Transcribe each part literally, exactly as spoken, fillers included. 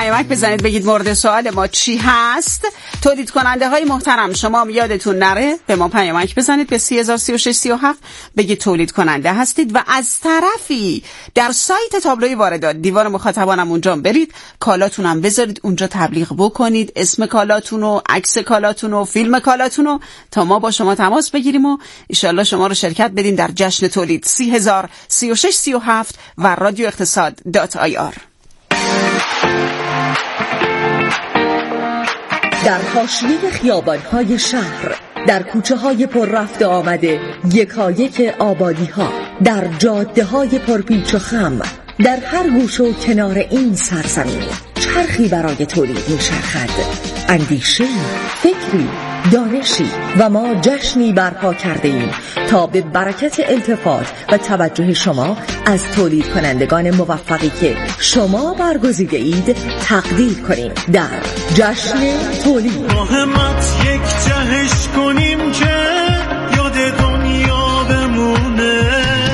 پیامک بزنید بگید مورد سوال ما چی هست. تولید کننده های محترم شما هم یادتون نره به ما پیامک بزنید به سی هزار سی و شش سی و هفت بگید تولید کننده هستید و از طرفی در سایت تابلوی واردات دیوان مخاطبانم اونجا برید، کالاتون هم بذارید اونجا، تبلیغ بکنید، اسم کالاتون و عکس کالاتون و فیلم کالاتون رو تا ما با شما تماس بگیریم و ان شاءالله شما رو شرکت بدین در جشن تولید سی هزار سی و شش سی و هفت و رادیو اقتصاد دات آی آر. در حاشیه خیابان‌های شهر، در کوچه‌های پر رفت و آمده یکایک آبادی‌ها، در جاده‌های پرپیچ و خم، در هر گوشه و کنار این سرزمین چرخی برای تولید می‌چرخد. اندیشه، فکری، دانشی و ما جشنی برپا کرده ایم تا به برکت التفات و توجه شما از تولید کنندگان موفقی که شما برگزیده اید تقدیر کنیم در جشن تولید. مهمت یک جهش کنیم که یاد دنیا بمونه.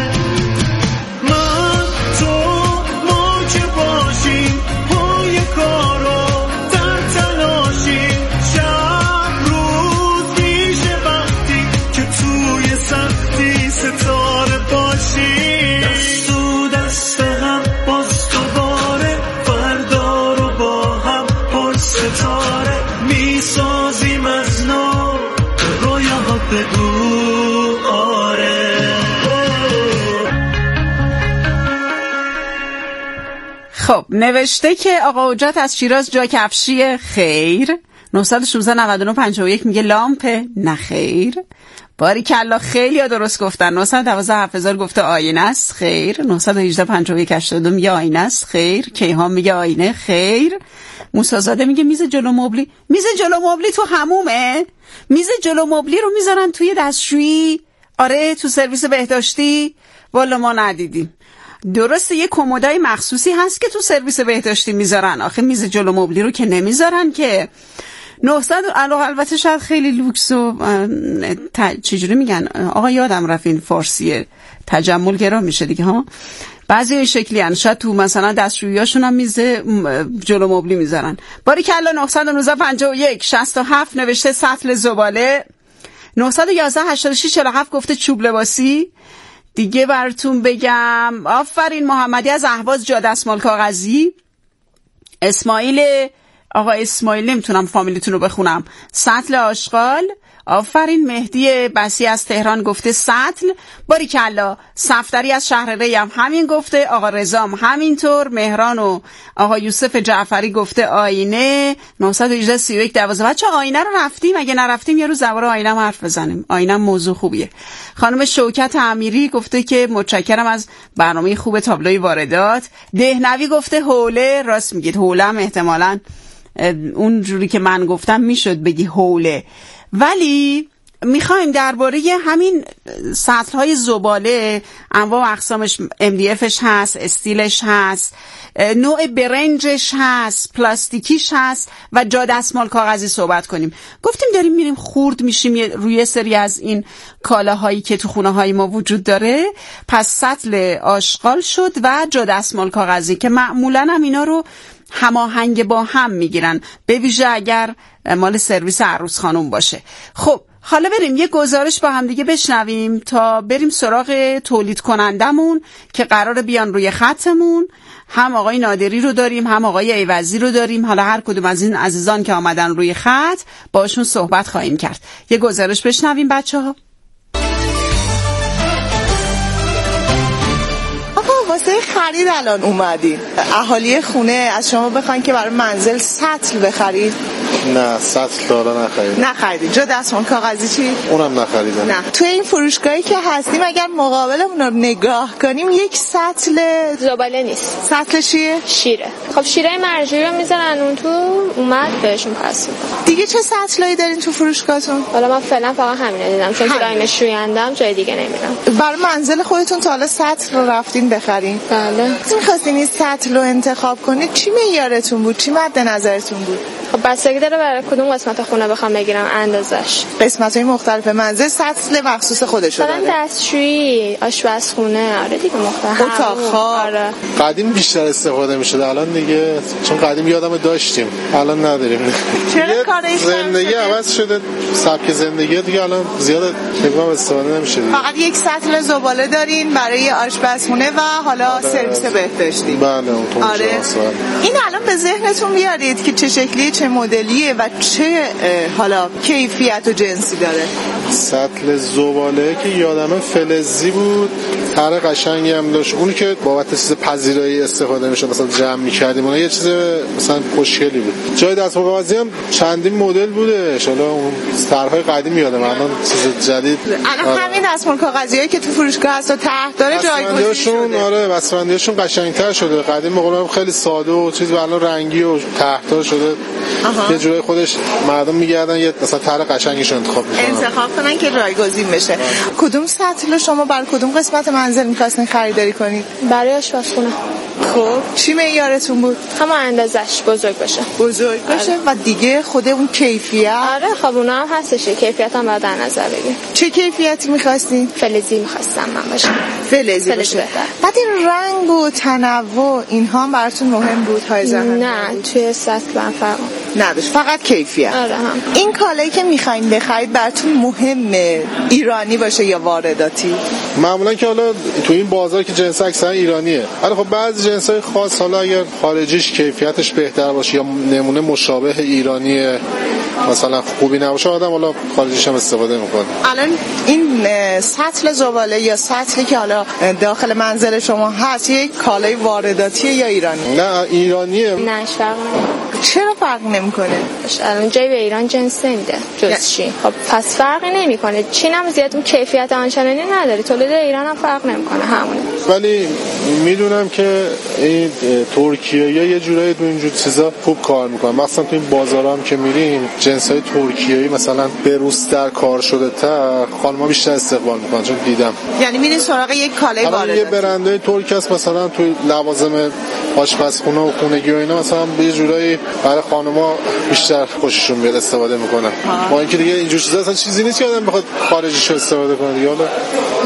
من تو ما که باشیم پای کارو در تلاشیم، شب روز میشه وقتی که توی سختی ستاره باشیم. دست و دست هم باز دوباره فردا رو با هم پر ستاره میسازیم از نو رویا بگو آره. خب نوشته که آقا حجت از شیراز جا کفشی خیر. نه یک شش نه نه پنج یک میگه لامپ نه خیر. باریکلا خیلی ها درست گفتن. نه یک دو هفت هزار گفته آینه است خیر. نه یک هشت پنج یک هشت دو میگه آینه است خیر. کیهان میگه آینه خیر. موسی زاده میگه میز جلو مبلی. میز جلو مبلی تو حمومه؟ میز جلو مبلی رو میذارن توی دستشویی؟ آره تو سرویس بهداشتی؟ والا ما ندیدیم. درسته یه کمدای مخصوصی هست که تو سرویس بهداشتی میذارن، آخه میز جلو مبلی رو که نمیذارن که. نهصد البته شاید خیلی لوکس و ت... چجوری میگن آقا یادم رفت این فارسیه، تجمل گرا میشه دیگه ها. بعضی این شکلی هن. شاید تو مثلا دستشوییاشون هم میز جلو مبلی میذارن. باریکلا. نه یک نه پنج یک شصت و هفت نوشته سطل زباله. نه یک یک هشتاد و شش چهل و هفت گفته چوب لباسی. دیگه براتون بگم آفرین محمدی از اهواز جا دستمال کاغذی. اسماعیل آقا اسماعیل نمیتونم فامیلیتون رو بخونم. سطل آشغال. آفرین. مهدی بسی از تهران گفته سطل. باریکلا. صفدری از شهر ری هم همین گفته. آقا رضام همینطور. مهران و آقا یوسف جعفری گفته آینه. نه یک هشت سی و یک دوازده. بچه آینه رو رفتیم؟ اگه نرفتیم یه روز زباره آینه هم حرف بزنیم. آینه موضوع خوبیه. خانم شوکت امیری گفته که متشکرم از برنامه خوب تابلوی واردات. دهنوی گفته حوله. راست میگید حوله هم احتمالاً اون جوری که من گفتم میشد بگی حوله، ولی میخوایم درباره همین سطل‌های زباله انواع و اقسامش، ام دی افش هست، استیلش هست، نوع برنجش هست، پلاستیکیش هست و جا دستمال کاغذی صحبت کنیم. گفتیم داریم میریم خورد میشیم روی سری از این کالاهایی که تو خونه های ما وجود داره. پس سطل آشغال شد و جا دستمال کاغذی که معمولا هم اینا رو هماهنگ با هم میگیرن، به ویژه اگر مال سرویس عروس خانم باشه. خب حالا بریم یه گزارش با هم دیگه بشنویم تا بریم سراغ تولید کنندمون که قراره بیان روی خطمون. هم آقای نادری رو داریم هم آقای ایوزی رو داریم. حالا هر کدوم از این عزیزان که آمدن روی خط باشون صحبت خواهیم کرد. یه گزارش بشنویم بچه ها. واسه خرید الان اومدین، اهالی خونه از شما بخواین که برای منزل سطل بخرید؟ نه سطل دارا نخرید. نخریدید. جا دستمال کاغذی چی؟ اونم نخریدم. نه. تو این فروشگاهی که هستیم اگر مقابل اون رو نگاه کنیم یک سطل زباله نیست. سطل چیه؟ شیره. خب شیره مرجوعی رو میذارن اون تو، اومد بهشون پس. دیگه چه سطلایی دارین تو فروشگاهتون؟ حالا من فعلا فقط همین دیدم چون لاین شویندم، جای دیگه نمیرم. برای منزل خودتون تا حالا سطل رو رفتین بخرین؟ بله. می‌خواستین این سطل رو انتخاب کنید چی معیارتون بود؟ چی مد نظرتون بود؟ خب بستگی داره برای کدوم قسمت خونه بخوام بگیرم اندازش. قسمت‌های مختلف منزل سطل مخصوص خودشو داره. مثلا دستشویی، آشپزخونه، آره دیگه مختلف. اتاق‌ها. آره. قدیم بیشتر استفاده می‌شد، الان دیگه چون قدیم یادم داشتیم، الان نداریم. چرا کارش زندگی عوض شده، سبک زندگی دیگه الان زیاد تقریبا استفاده نمیشه. فقط یک سطل زباله دارین برای آشپزخونه و حالا سرویس بهداشتی. بله اون آره. این الان به ذهنتون بیارید که چه شکلیه، چه مدلیه و چه حالا کیفیت و جنسی داره. سطل زباله که یادمه فلزی بود، طرح قشنگی هم داشت. اونی که بابت چیز پذیرایی استفاده میشه مثلا جمع می‌کردیم، اون یه چیز مثلا خوشگلی بود. جای دستمال کاغذی هم چندین مدل بوده، حالا اون طرح‌های قدیم یادمه، الان چیز جدید. الان همین دستمال کاغذیایی که تو فروشگاه هست و ته داره جایگزین شده. آره بسته‌بندی‌هاشون قشنگ‌تر شده. قدیم بقولم خیلی ساده و چیز، الان رنگی و ته‌دار شده. یه جوری خودش مردم میگردن یه مثلا طرح قشنگیشو انتخاب میکنن انتخاب کنن که جایگزین بشه. کدوم سطل شما برای کدوم قسمت منزل می‌خواستین خریداری کنید؟ برای آشپزخونه. خب چی معیارتون بود؟ همون اندازش بزرگ باشه. بزرگ باشه آره. و دیگه خود اون کیفیت. آره خب اونها هم هستش، کیفیت هم باید در نظر بگیریم. چه کیفیتی می‌خواستین؟ فلزی می‌خواستم من باشه. فلزی باشه. بعد این رنگ و تنوع اینها هم براتون مهم بود های زحمت؟ نه توی سطل من فرق نداشت، فقط کیفیت. آره هم. این کالایی که می‌خواید بخرید براتون مهمه ایرانی باشه یا وارداتی؟ معمولا که حالا تو این بازار که جنس اکثرا ایرانیه، ولی خب بعضی جنس‌های خاص حالا اگر خارجیش کیفیتش بهتر باشه یا نمونه مشابه ایرانی مثلا خوبی نباشه، آدم حالا خارجیش هم استفاده میکنه. الان این سطل زباله یا سطلی که حالا داخل منزل شما هست یک کالای وارداتی یا ایرانی؟ نه ایرانیه. نه فرق نمیکنه. چرا فرق نمیکنه؟ الان جای به ایران جنس نمیده جز چین. خب پس فرقی نمیکنه. چین هم زیاد اون کیفیت آنچنانی نداره، تولید ایران هم فرق نمیکنه همونه. ولی میدونم که این ترکیه‌ای یه جورایی تو اینجور چیزا خوب کار میکنن، مثلا تو این بازارا هم که میریم جنس‌های ترکیه‌ای مثلا به روزتر کار شده تا خانم‌ها بیشتر استقبال میکنن، چون دیدم. یعنی میرین سراغ یک کالای وارداتی. یه برندهای ترک هست مثلا تو لوازم آشپزخونه و خونگی و اینا مثلا به جورایی برای خانم‌ها بیشتر خوششون میاد استفاده میکنن. با اینکه دیگه اینجور چیزا اصلا چیزی نیست که آدم بخواد خارجیش استفاده کنه دیگه. حالا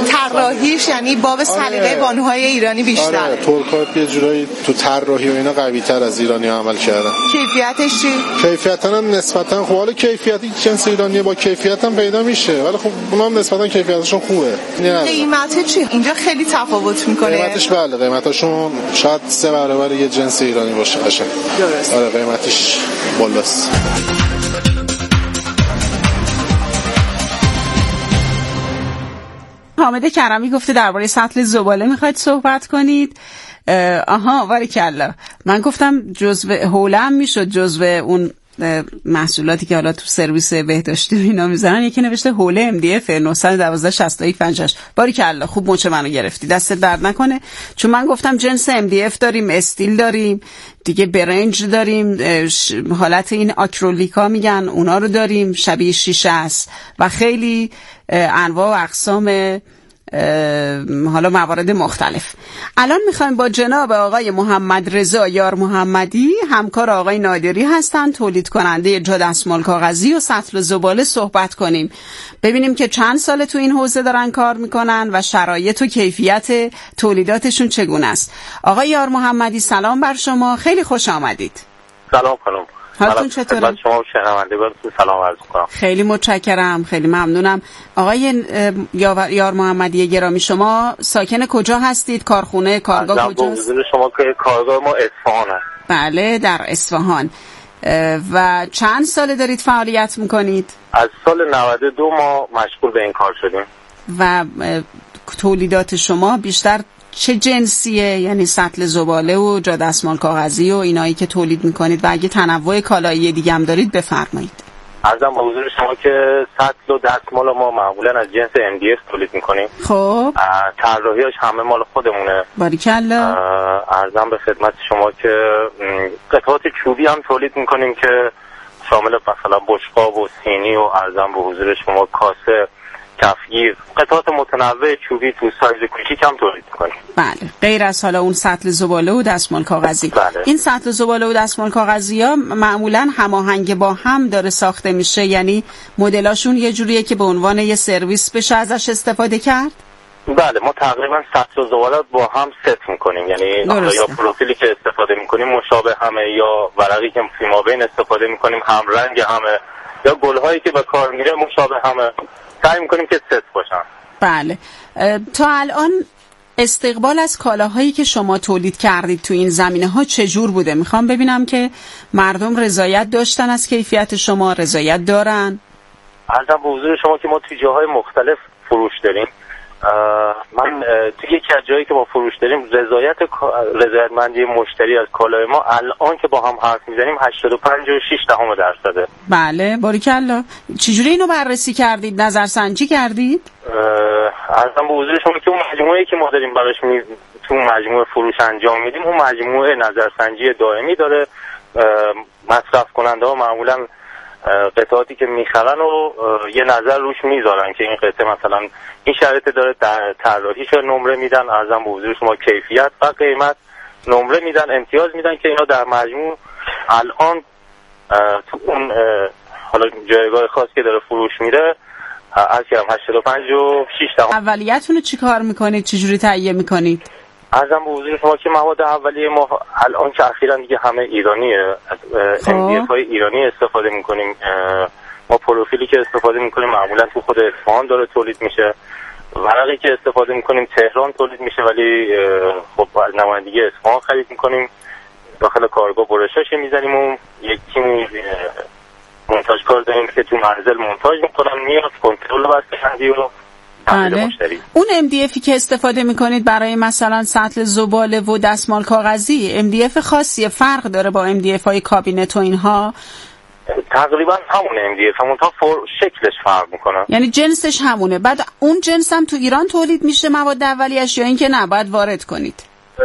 طراحیش یعنی باب سلیقه آره. بانوهای ایرانی بیشتره. آره ترک‌ها یه جورایی تو طراحی و اینا قوی‌تر از ایرانی‌ها عمل کردن. کیفیتش چی؟ کیفیتاً هم نسبتاً خوبه. حالا کیفیتی جنس ایرانی با کیفیت هم پیدا میشه، ولی خب اونها هم نسبتاً کیفیتشون خوبه. قیمت چی؟ اینجا خیلی تفاوت میکنه. قیمتش بله، قیمتاشون شاید سه برابر یه جنس ایرانی باشه قشنگ. درست. آره قیمتش بالاست. حامد کرمی گفته درباره سطل زباله میخواید صحبت کنید. آها باریکلا. من گفتم جزو حوله هم میشد، جزو اون محصولاتی که حالا تو سرویس بهداشتی اینا میذارن. یکی نوشته حوله ام دی اف نه یک دو شش یک پنج هشت. باریکلا خوب مچ منو گرفتی، دست درد نکنه. چون من گفتم جنس ام دی اف داریم، استیل داریم دیگه، برنج داریم، حالت این آکریلیکا میگن اونا رو داریم، شبیه شیشه است و خیلی انواع و اقسام حالا موارد مختلف. الان میخوایم با جناب آقای محمد رضا یار محمدی، همکار آقای نادری هستن، تولید کننده جا دستمال کاغذی و سطل زباله صحبت کنیم، ببینیم که چند سال تو این حوزه دارن کار میکنن و شرایط و کیفیت تولیداتشون چگونه است. آقای یار محمدی سلام بر شما، خیلی خوش آمدید. سلام خانم. حالتون چطوره؟ شما شنونده براتون سلام عرض می‌کنم. خیلی متشکرم، خیلی ممنونم. آقای یار محمدی گرامی، شما ساکن کجا هستید؟ کارخونه، کارگاه کجاست؟ شما که کارگاه ما اصفهان است. بله در اصفهان. و چند ساله دارید فعالیت میکنید؟ از سال نود و دو ما مشغول به این کار شدیم. و تولیدات شما بیشتر چه جنسیه؟ یعنی سطل زباله و جا دستمال کاغذی و اینایی که تولید میکنید و اگه تنوع کالایی دیگه هم دارید بفرمایید. عرضم به حضور شما که سطل و دستمال ما معمولا از جنس ام دی اف تولید میکنیم. خب طراحیاش همه مال خودمونه. باریکلا. عرضم به خدمت شما که قطعات چوبی هم تولید میکنیم که شامل مثلا بشقاب و سینی و عرضم به حضور شما کاسه، کفگیر، قطعات متنوع چوبی تو سایز کوچیک هم تولید می‌کنیم. بله، غیر از حالا اون سطل زباله و دستمال کاغذی. بله. این سطل زباله و دستمال کاغذی ها معمولاً هماهنگ با هم داره ساخته میشه، یعنی مدلاشون یه جوریه که به عنوان یه سرویس بشه ازش استفاده کرد؟ بله، ما تقریبا سطل و زباله با هم ست میکنیم، یعنی یا پروفیلی که استفاده میکنیم مشابه همه، یا ورقی که فیمابین استفاده میکنیم هم رنگ همه، یا گلهایی که به کار میره مشابه همه، سعی میکنیم که ست باشن. بله. تا الان استقبال از کالاهایی که شما تولید کردید تو این زمینه ها چجور بوده؟ میخوام ببینم که مردم رضایت داشتن از کیفیت شما، رضایت دارن؟ عرضم به حضور شما که ما توی جاهای مختلف فروش داریم. من توی یکی از جایی که ما فروش داریم رضایت رضایتمندی مشتری از کالای ما الان که با هم حرف میزنیم هشتاد و پنج و شش دهم درصده. بله، باریکلا. چجوری اینو بررسی کردید؟ نظرسنجی کردید؟ عرضم به حضور شما که اون مجموعه‌ای که ما داریم براش می تو مجموعه فروش انجام میدیم، اون مجموعه نظرسنجی دائمی داره. مصرف کننده ها معمولا قطعاتی که میخرن و یه نظر روش میذارن که این قطعه مثلا این شرایط داره، در طراحیش نمره میدن، ارزم به حضور شما کیفیت و قیمت نمره میدن، امتیاز میدن که اینا در مجموع الان تو اون حالا جایگاه خاص که داره فروش میره از کردم هشتاد و پنج و شش دهم. اولیتون رو چی کار میکنید؟ چجوری تهیه میکنید؟ ارزم به حضور شما که مواد اولیه ما الان که اخیراً دیگه همه ایرانیه، از ام دی اف های ایرانی استفاده میکنیم. ما پروفیلی که استفاده میکنیم معمولا تو خود اصفهان داره تولید میشه، ورقی که استفاده میکنیم تهران تولید میشه ولی خب از نمایندگی اصفهان خرید میکنیم، داخل کارگاه برشاش میزنیم و یک تیم مونتاژ کار داریم که تو منزل مونتاژ میکنن، میاد کنترل بسته‌بندی و بله. اون ام دی افی که استفاده میکنید برای مثلا سطل زباله و دستمال کاغذی ام دی اف خاصیه؟ فرق داره با ام دی اف های کابینت و اینها؟ تقریبا همون ام دی اف، همون تا شکلش فرق میکنه، یعنی جنسش همونه. بعد اون جنس هم تو ایران تولید میشه مواد اولیه‌اش، یا اینکه نه باید وارد کنید؟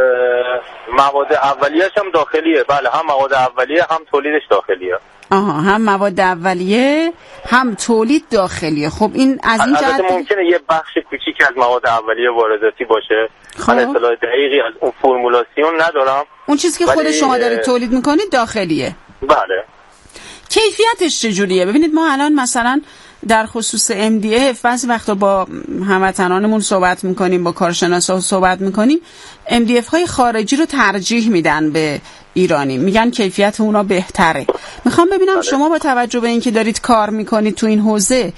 مواد اولیه‌اش هم داخلیه. بله، هم مواد اولیه هم تولیدش داخلیه. آها، هم مواد اولیه هم تولید داخلیه. خب این از این جهت البته ممکنه یه بخش کوچیک از مواد اولیه وارداتی باشه. خب. من اطلاع دقیقی از اون فرمولاسیون ندارم. اون چیزی که خود شما دارید تولید میکنید داخلیه. بله. کیفیتش چجوریه؟ ببینید ما الان مثلا در خصوص ام دی اف بعضی وقتا با هموطنانمون صحبت میکنیم، با کارشناسا صحبت میکنیم، ام دی اف های خارجی رو ترجیح میدن به ایرانی، میگن کیفیت اونا بهتره. میخوام ببینم بله. شما با توجه به اینکه دارید کار میکنید تو این حوزه،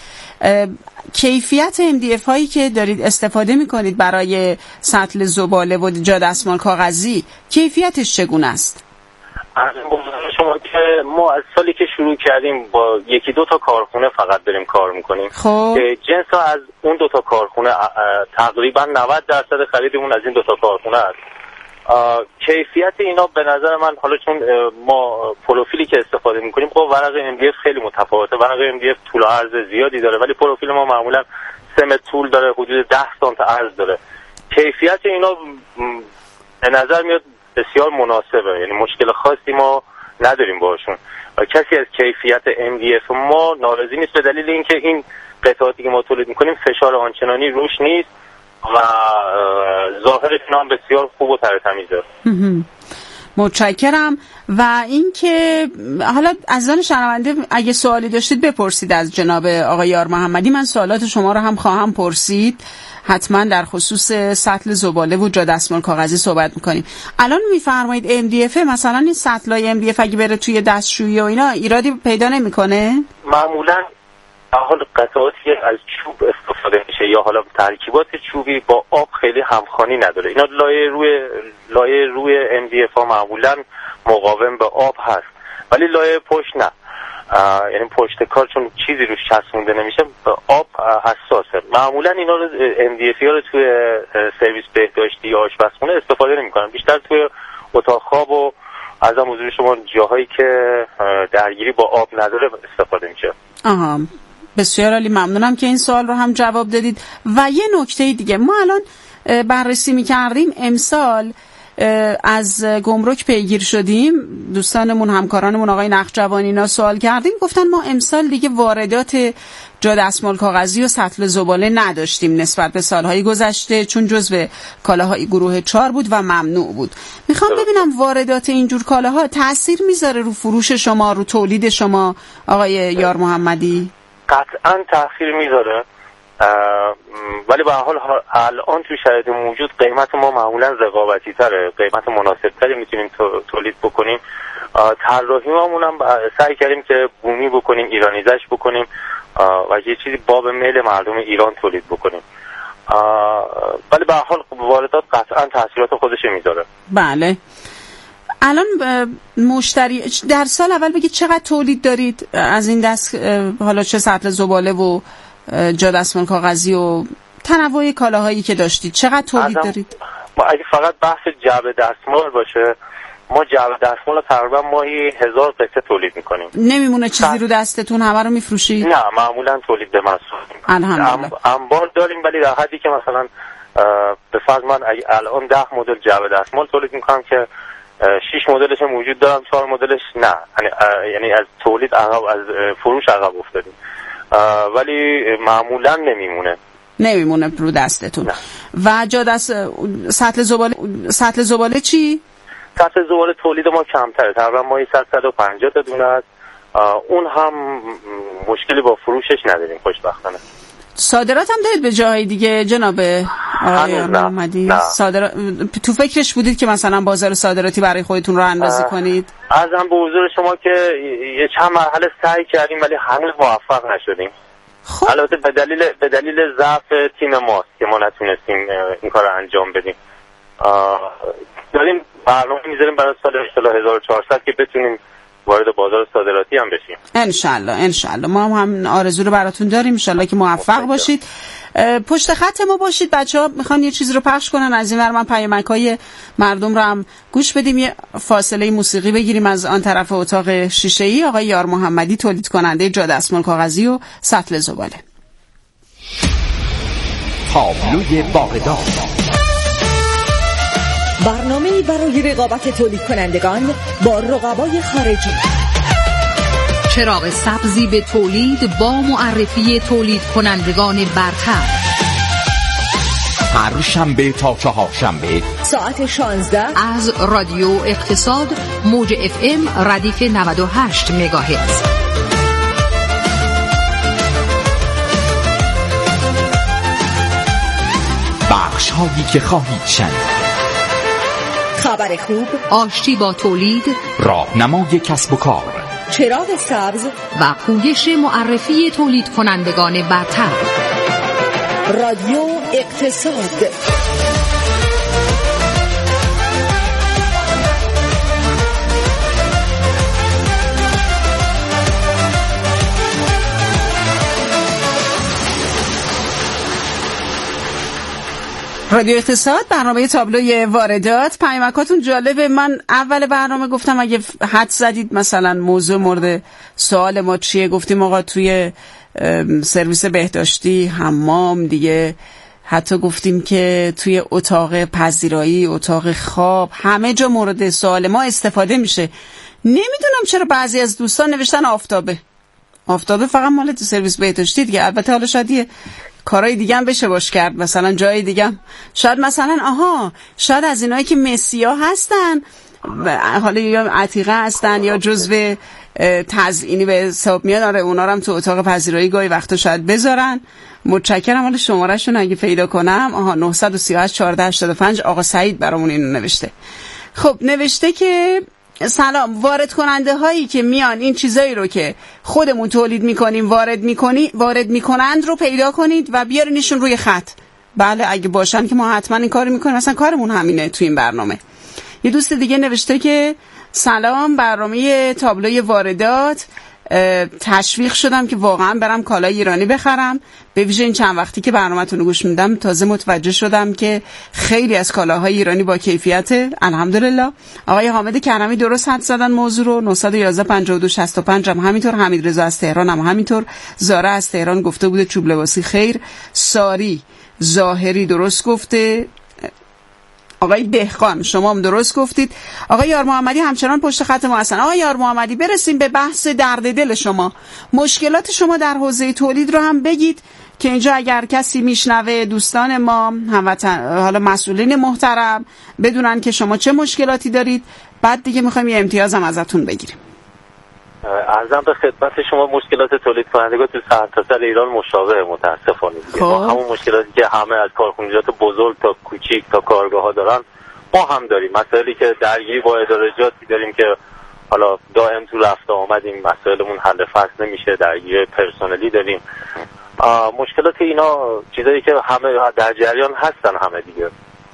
کیفیت ام دی اف هایی که دارید استفاده میکنید برای سطل زباله و جا دستمال کاغذی کیفیتش چگونه است؟ شما که ما از سالی که شروع کردیم با یکی دو تا کارخونه فقط داریم کار میکنیم. خب جنس ها از اون دو تا کارخونه تقریبا نود درصد خریدمون از این دو تا کارخونه است. کیفیت اینا به نظر من، حالا چون ما پروفیلی که استفاده میکنیم خب ورق ام دی اف خیلی متفاوته. ورق ام دی اف طول و عرض زیادی داره ولی پروفیل ما معمولا سه متر طول داره، حدود ده سانت عرض داره. کیفیت اینا به نظر میاد بسیار مناسبه، یعنی مشکل خاصی ما نداریم باشون. کسی از کیفیت ام دی اف ما ناراضی نیست به دلیل اینکه این قطعاتی که ما تولید میکنیم فشار آنچنانی روش نیست و ظاهرش هم بسیار خوب و تر تمیزه. متشکرم. و اینکه حالا عزیزان شنونده اگه سوالی داشتید بپرسید از جناب آقای یار محمدی، من سوالات شما رو هم خواهم پرسید. حتما در خصوص سطل زباله و جا دستمال کاغذی صحبت میکنیم. الان میفرمایید ام دی اف مثلا این سطلای ام دی اف اگه بره توی دستشویی و اینا ایرادی پیدا نمیکنه؟ معمولا حالا قطعاتی از چوب استفاده میشه یا حالا ترکیبات چوبی با آب خیلی همخوانی نداره. اینا لایه روی لایه روی ام دی اف ها معمولا مقاوم به آب هست ولی لایه پشت نه. یعنی پشت کار چون چیزی روش چسبونده نمیشه به آب حساسه. معمولا اینا رو ام دی اف ها رو توی سرویس بهداشتی یا آشپزخونه استفاده نمیکنن، بیشتر توی اتاق خواب و از هم حضور شما جاهایی که درگیری با آب نداره استفاده میشه. آها، بسیار عالی، ممنونم که این سوال رو هم جواب دادید. و یه نکته دیگه، ما الان بررسی میکردیم امسال از گمرک پیگیر شدیم، دوستانمون همکارانمون آقای نخجوانی اینا سوال کردیم، گفتن ما امسال دیگه واردات جا دستمال کاغذی و سطل زباله نداشتیم نسبت به سالهای گذشته، چون جزو کالاهای گروه چهار بود و ممنوع بود. میخوام ببینم واردات اینجور کالاها تأثیر میذاره رو فروش شما، رو تولید شما آقای یار محمدی؟ قطعا تأثیر میذاره، ولی به هر حال الان تو شرایط موجود قیمت ما معمولا رقابتی تره، قیمت مناسب تری میتونیم تولید بکنیم. طراحی مامون هم سعی کردیم که بومی بکنیم، ایرانیزش بکنیم و یه چیزی باب میل مردم ایران تولید بکنیم، ولی به هر حال واردات قطعا تاثیرات خودش میذاره. بله. الان مشتری در سال اول بگید چقدر تولید دارید از این دست، حالا چه سطل زباله و جا دستمال کاغذی و تنوع کالاهایی که داشتید، چقدر تولید دارید؟ ما اگه فقط بحث جعبه دستمال باشه، ما جعبه دستمال رو تقریبا ماهی هزار قطعه تولید میکنیم. نمیمونه چیزی رو دستتون، همه رو میفروشید؟ نه، معمولا تولید به محصول. الحمدلله. انبار داریم، ولی در حدی که مثلا به فرض من الان ده مدل جعبه دستمال تولید میکنم که شش مدلش موجود دارم، چهار مدلش نه، یعنی از تولید عقب، از فروش عقب افتادیم، ولی معمولا نمیمونه نمیمونه رو دستتون. نه. و جا دست سطل زباله سطل زباله چی؟ سطل زباله تولید ما کمتره، تقریبا ما صد و پنجاه تا دونه است، اون هم مشکلی با فروشش نداریم خوشبختانه. صادرات هم دارید به جاهای دیگه جناب آقای محمدی؟ صادرات تو فکرش بودید که مثلا بازار صادراتی برای خودتون راه اندازی کنید؟ عرضم به حضور شما که یه چند مرحله سعی کردیم ولی هنوز موفق نشدیم. خب. البته به دلیل به دلیل ضعف تیم ماست که ما نتونستیم این کار رو انجام بدیم. داریم برنامه میذاریم برای سال هزار و چهارصد که بتونیم وارد بازار صادراتی هم بشیم. انشالله انشالله ما هم آرزو رو براتون داریم، انشالله که موفق باشید. پشت خط ما باشید. بچه‌ها میخوان یه چیزی رو پخش کنن، از این ور من پیامک‌های مردم رو هم گوش بدیم، یه فاصله موسیقی بگیریم از آن طرف اتاق شیشه‌ای. آقای یار محمدی، تولید کننده جا دستمال کاغذی و سطل زباله. تابلوی باغدار، برنامه‌ای برای رقابت تولید کنندگان با رقبای خارجی. چراغ سبزی به تولید با معرفی تولید کنندگان برتر. هر شنبه تا چهارشنبه ساعت شانزده از رادیو اقتصاد موج اف ام ردیف نود و هشت مگاهرتز. بخش هایی که خواهید شنید: خبر خوب، آشتی با تولید، راهنمای کسب و کار، چراغ سبز و پویش معرفی تولید کنندگان برتر. رادیو اقتصاد. رادیو اقتصاد، برنامه تابلوی واردات. پیامکاتون جالبه. من اول برنامه گفتم اگه حد زدید مثلا موضوع مورد سوال ما چیه، گفتیم آقا توی سرویس بهداشتی، حمام دیگه، حتی گفتیم که توی اتاق پذیرایی، اتاق خواب، همه جا مورد سوال ما استفاده میشه. نمیدونم چرا بعضی از دوستان نوشتن آفتابه. آفتابه فقط مال تو سرویس بهداشتی دیگه. البته حالا شاید کارهای دیگه هم بشه باش کرد، مثلا جای دیگه هم. شاید مثلا آها شاید از اینایی که مسیحا هستن، حالا یا عتیقه هستن یا جزو تزیینی به حساب میاد، آره اونا رو هم تو اتاق پذیرایی گاهی وقتا شاید بذارن. متشکرم. حالا شماره شون اگه پیدا کنم. آها نه سه هشت چهارده هشتاد و پنج. آقا سعید برامون اینو نوشته. خب نوشته که سلام، وارد کننده هایی که میان این چیزایی رو که خودمون تولید میکنیم وارد میکنی وارد میکنند رو پیدا کنید و بیارینشون روی خط. بله اگه باشن که ما حتما این کارو میکنیم، مثلا کارمون همینه تو این برنامه. یه دوست دیگه نوشته که سلام، برنامه تابلوی واردات تشویق شدم که واقعا برم کالای ایرانی بخرم. به ویژه این چند وقتی که برنامه‌تون رو گوش میدم تازه متوجه شدم که خیلی از کالاهای ایرانی با کیفیته. الحمدلله. آقای حامد کرمی درست حد زدن موضوع رو. نه یک یک پنج دو شصت و پنج هم همینطور. حمید رضا از تهران هم همینطور. زاره از تهران گفته بوده چوب لباسی خیر. ساری ظاهری درست گفته. آقای دهقان شما هم درست گفتید. آقای یار محمدی همچنان پشت خط ما هستن. آقای یار محمدی برسیم به بحث درد دل شما. مشکلات شما در حوزه تولید رو هم بگید که اینجا اگر کسی میشنوه، دوستان ما هموطن حالا مسئولین محترم بدونن که شما چه مشکلاتی دارید، بعد دیگه میخوایم یه امتیاز هم ازتون بگیریم. عرضم به خدمت شما مشکلات تولید کنندگان تو سرتاسر ایران مشابه متاسفانه دیگه. ما همون مشکلاتی که همه از کارخونجات بزرگ تا کوچیک تا کارگاه ها دارن ما هم داریم. مسائلی که درگیری با ادارجاتی داریم که حالا دائم تو رفت آمد این مسائلمون حل فصل نمیشه، درگیری پرسنلی داریم. مشکلات اینا چیزایی که همه در جریان هستن همه دیگه.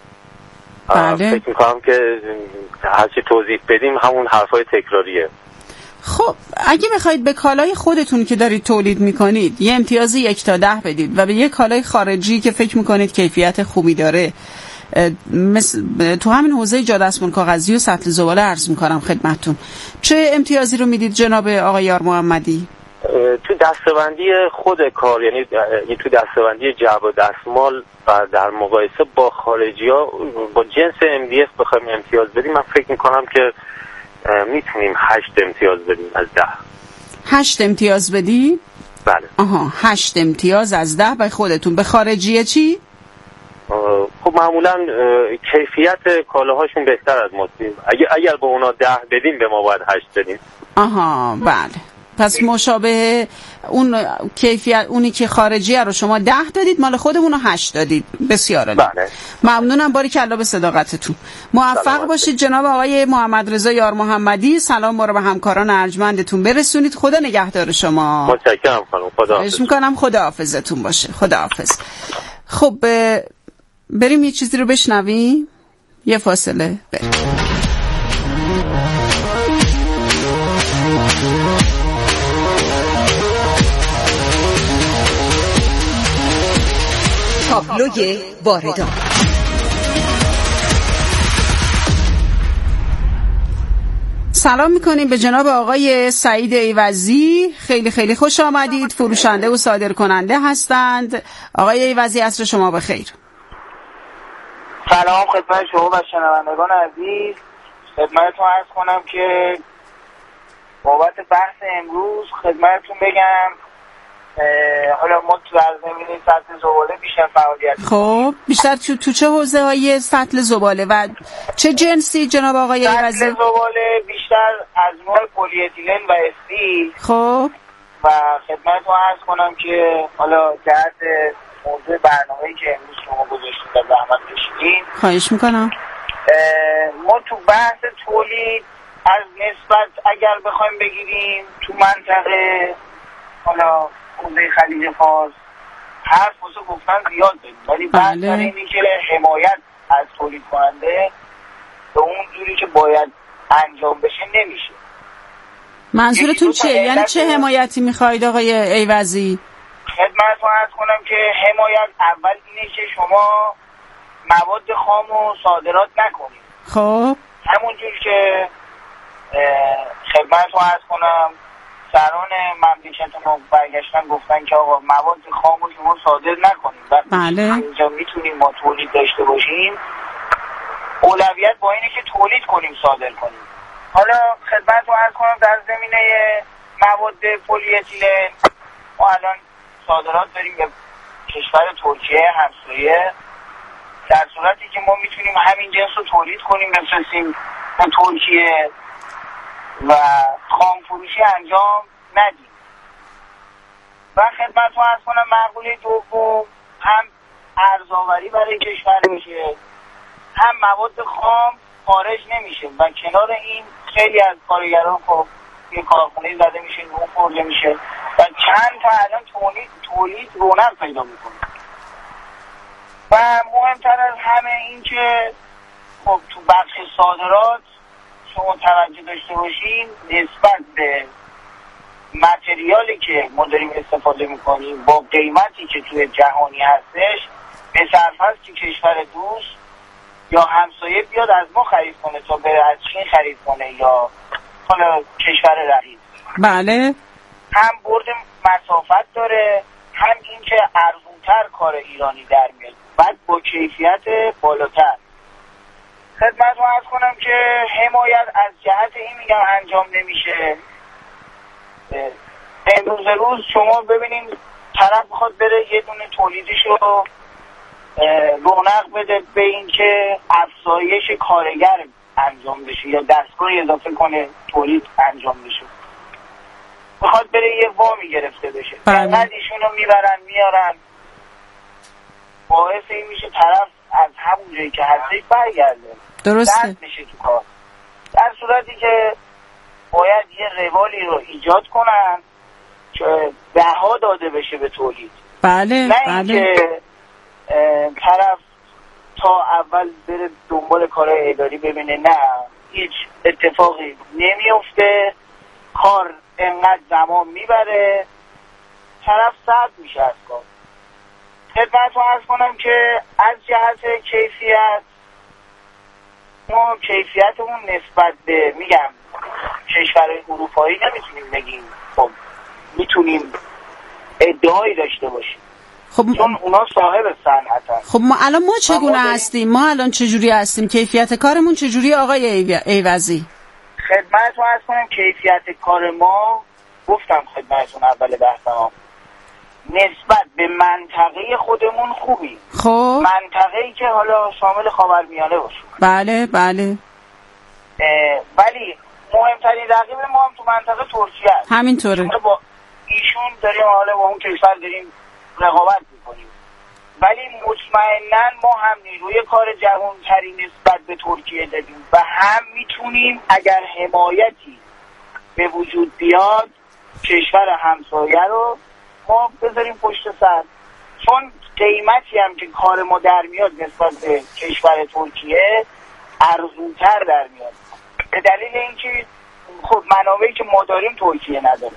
بله. فکر میکنم که هرچی توضیح بدیم همون حرفای تکراریه. خب اگه بخواید به کالای خودتون که دارید تولید میکنید یه امتیاز یک تا ده بدید و به یه کالای خارجی که فکر میکنید کیفیت خوبی داره، مثل تو همین حوزه جاده‌اسمال کاغذی و سطل زباله عرض میکنم خدمتتون، چه امتیازی رو میدید جناب آقای یار محمدی؟ تو دسته‌بندی خود کار، یعنی تو دسته‌بندی جعبه و دستمال و در مقایسه با خارجی‌ها با جنس ام دی اف بخوایم امتیاز بدیم، من فکر میکنم که میتونیم هشت امتیاز بدیم از ده. هشت امتیاز بدی؟ بله. آها، هشت امتیاز از ده به خودتون. به خارجیه چی؟ خب معمولا کیفیت کالاهاشون بهتر از ماست. اگر اگر به اونا ده بدیم به ما باید هشت بدیم. آها بله. پس مشابه اون کیفیت اونی که خارجیه رو شما ده دادید، مال خودمون رو هشت دادید. بسیار عالی. بله. ممنونم، باریکلا به صداقتتون. موفق باشید جناب آقای محمد رضا یار محمدی. سلام ما رو به همکاران ارجمندتون برسونید. خدا نگهدار شما. متشکرم خانم. خدا حافظ. خواهش میکنم. خدا حافظتون باشه. خدا حافظ. خب بریم یه چیزی رو بشنویم. یه فاصله بریم. تابلوی واردات. سلام میکنیم به جناب آقای سعید ایوزی. خیلی خیلی خوش آمدید. فروشنده و صادر کننده هستند. آقای ایوزی عصر شما بخیر. سلام خدمت شما و شنوندگان عزیز. خدمتتون عرض کنم که بابت بحث امروز خدمتتون بگم حالا ما تو در زمینه سطل زباله بیشتر فعالیت. خب بیشتر تو, تو چه حوزه های سطل زباله و چه جنسی جناب آقای ایوزی؟ سطل زباله بیشتر از نوع پلی اتیلن و استیل. خب و خدمتتون عرض کنم که حالا جهت موضوع برنامه‌ای که امروز شما گذاشتید و زحمت کشیدین، خواهش میکنم. ما تو بحث تولید از نسبت اگر بخوایم بگیریم تو منطقه حالا حوزه خلیج فارس حرف واسه گفتن زیاد داریم، ولی بحث در اینی که حمایت از تولید کننده به اون جوری که باید انجام بشه نمیشه. منظورتون چیه؟ یعنی چه حمایتی میخواید آقای ایوزی؟ خدمتتون عرض کنم که حمایت اول اینه که شما مواد خام و صادرات نکنید. خب همونجور که خدمتتون عرض کنم سران مملکت ما برگشتن گفتن که آقا مواد خام رو شما صادر نکنید. بله. اینجا میتونیم ما تولید داشته باشیم، اولویت با اینه که تولید کنیم صادر کنیم. حالا خدمتتون عرض کنم در زمینه مواد پلی اتیلن ما الان صادرات داریم به کشور ترکیه همسایه، در صورتی که ما میتونیم همین جنس رو تولید کنیم بفرستیم به ترکیه و خام فروشی انجام ندیم. و خدمتتون عرض کنم مقوله دوم هم ارزآوری برای کشور میشه، هم مواد خام خارج نمیشه و کنار این خیلی از کارگران خب یه کارخونه زده میشه، نون خورده میشه و چند تا الان تولید تولید رونق پیدا میکنه. و مهمتر از همه این که خب تو بخش صادرات شما توجه داشته باشین نسبت به متریالی که ما داریم استفاده میکنیم با قیمتی که توی جهانی هستش، به صرف هست که کشور دوست یا همسایه بیاد از ما خرید کنه تا بره از چین خرید کنه یا حالا کشور رقیب. بله. هم برد مسافت داره، هم این که ارزونتر کار ایرانی در میاد، بعد با کیفیت بالاتر. خدمتتون عرض کنم که حمایت از جهت این میگم انجام نمیشه. امروز روز شما ببینید طرف میخواد بره یه دونه تولیدشو رونق بده به این که افزایش کارگر انجام بشه یا دستگاه اضافه کنه تولید انجام بشه، میخواد بره یه وامی گرفته بشه، انقدر ایشونو میبرن میارن، باعث این میشه طرف از همون جایی که هستش برگرده. درسته. دست میشه تو کار، در صورتی که باید یه روالی رو ایجاد کنن که بها داده بشه به تولید. بله نه بله. اینکه طرف تا اول بره دنبال کارهای اداری ببینه نه هیچ اتفاقی نمیفته، کار انقدر زمان میبره، طرف سرد میشه از کار. خدمتتون عرض کنم که از جهت کیفیت ما کیفیتمون نسبت به میگم کشورهای اروپایی نمیتونیم بگیم، خب میتونیم ادعایی داشته باشیم خب چون اونا صاحب صنعتن. خب ما الان ما چگونه هستیم؟ ما الان چجوری هستیم؟ کیفیت کارمون چجوری آقای ایوزی؟ خدمتتون عرض کنم کیفیت کار ما گفتم خدمتتون اول بحثم نسبت به منطقه خودمون خوبی. خب منطقه‌ای که حالا شامل خاورمیانه باشه. بله بله. ولی مهمترین رقیب ما هم تو منطقه ترکیه است. همینطوره. با ایشون داریم حالا با اون کشور داریم رقابت میکنیم، ولی مطمئناً ما هم نیروی کار جوان‌تری نسبت به ترکیه داریم و هم میتونیم اگر حمایتی به وجود بیاد کشور همسایه رو ما بذاریم پشت سر، چون قیمتی هم که کار ما در میاد نسبت به کشور ترکیه ارزونتر در میاد به دلیل اینکه خب منابعی که ما داریم ترکیه نداره.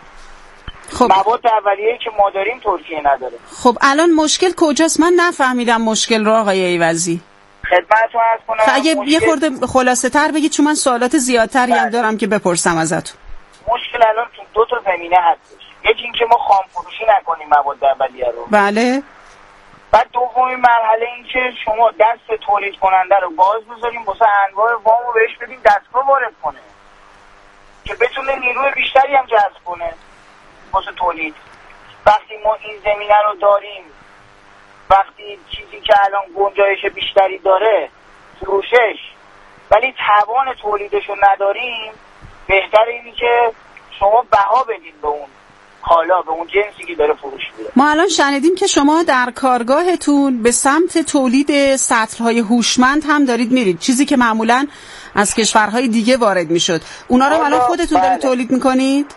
خب مواد اولیه‌ای که ما داریم ترکیه نداره. خب الان مشکل کجاست؟ من نفهمیدم مشکل رو آقای ایوزی. خدمتتون عرض کنم اگه مشکل... یه خورده خلاصه تر بگید چون من سوالات زیادتری هم دارم که بپرسم ازتون. مشکل الان تو دو تا زمینه هستش. یکی اینکه ما خام فروشی نکنیم مواد اولیه رو. بله. بعد دومین مرحله این که شما دست تولید کننده رو باز بذاریم واسه انواع وامو بهش بدیم دستگاه وارد کنه که بتونه نیروی بیشتری هم جذب کنه واسه تولید. وقتی ما این زمینه رو داریم، وقتی چیزی که الان گنجایش بیشتری داره فروشش ولی توان تولیدش رو نداریم، بهتر اینی که شما بها بدین به اون کالا، به اون جنسی که داره فروش میره. ما الان شنیدیم که شما در کارگاهتون به سمت تولید سطل‌های هوشمند هم دارید میرید، چیزی که معمولاً از کشورهای دیگه وارد میشد. اونا رو الان خودتون دارید تولید میکنید؟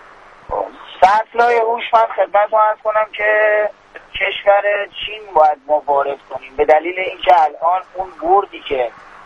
سطل‌های هوشمند خدمتتون عرض کنم که کشور چین باید ما وارد کنیم به دلیل اینکه الان اون بردی که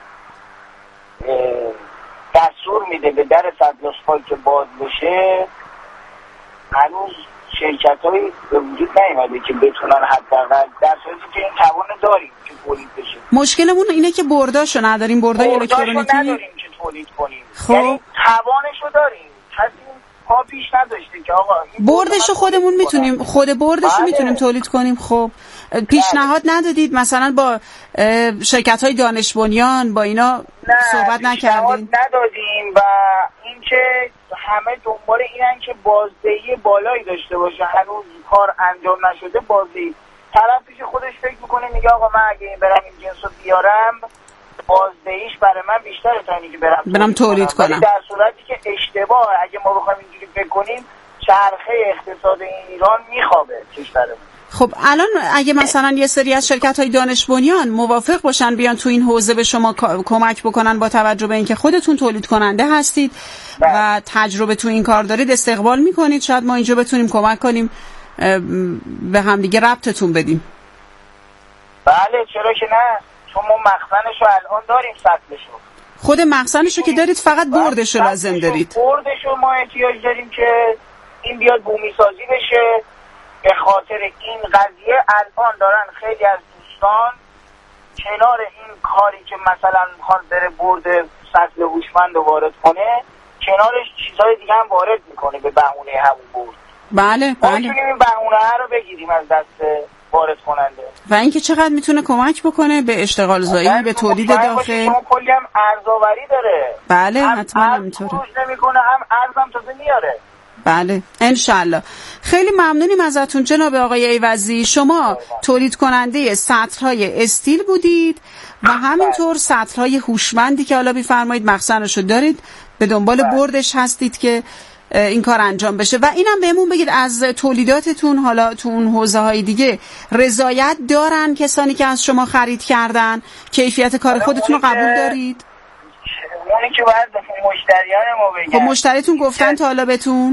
دستور میده به در سطل آسفالت باز بشه هنوز شرکت‌هایی به وجود نیومده که بتونن حداقل در صورتی که این توان داریم که تولید بشه. مشکلمون اینه که برداشو نداریم، بردای الکترونیکی برداشو نداریم که تولید کنیم. خب یعنی توانشو داریم، کسی پا پیش نداشته که آقا بردشو خودمون میتونیم، خود بردشو میتونیم تولید کنیم. خب پیشنهاد ندادید مثلا با شرکت‌های دانش بنیان با اینا صحبت نکردین؟ ندادیم و اینکه همه دنبال اینن که بازدهی بالایی داشته باشه، هنوز کار انجام نشده. بازدهی طرف پیش خودش فکر میکنه میگه آقا من اگه این برم این جنسو بیارم بازدهیش برای من بیشتره تا اینکه برم برم تولید کنم. ولی در صورتی که اشتباه اگه ما بخوایم اینجوری فکر کنیم چرخه اقتصاد این ایران میخوابه کشورمون. خب الان اگه مثلا یه سری از شرکت‌های دانش بنیان موافق باشن بیان تو این حوزه به شما کمک بکنن با توجه به اینکه خودتون تولید کننده هستید بله. و تجربه تو این کار دارید استقبال میکنید، شاید ما اینجا بتونیم کمک کنیم به هم دیگه ربطتون بدیم. بله چرا که نه، چون ما مخزنشو الان داریم سطلشو. خود مخزنشو که دارید فقط بردشو لازم دارید. بردشو ما احتیاج داریم که این بیاد بومی سازی بشه. به خاطر این قضیه الان دارن خیلی از دوستان کنار این کاری که مثلا میخوان بره برد سطل هوشمند رو وارد کنه کنارش چیزهای دیگه هم وارد میکنه به بهونه همون برد. بله بله. ما میتونیم این بهونه رو بگیریم از دست وارد کننده. و اینکه چقدر میتونه کمک بکنه به اشتغال زایی، به تولید داخل. شما کلی هم ارزآوری داره. بله حتما همینطوره. هم ارز نمیکنه هم ارزم تازه میاره. بله انشالله. خیلی ممنونیم ازتون جناب آقای ایوزی. شما تولید کننده سطل‌های استیل بودید و همینطور سطل‌های هوشمندی که حالا بفرمایید مخزنشو دارید، به دنبال بردش هستید که این کار انجام بشه. و اینم بهمون بگید از تولیداتتون حالا تو اون حوزه‌های دیگه رضایت دارن کسانی که از شما خرید کردن؟ کیفیت کار خودتون رو قبول دارید؟ اونی که باید مشتریان ما بگن. خب مشتریتون گفتن تا حالا بهتون؟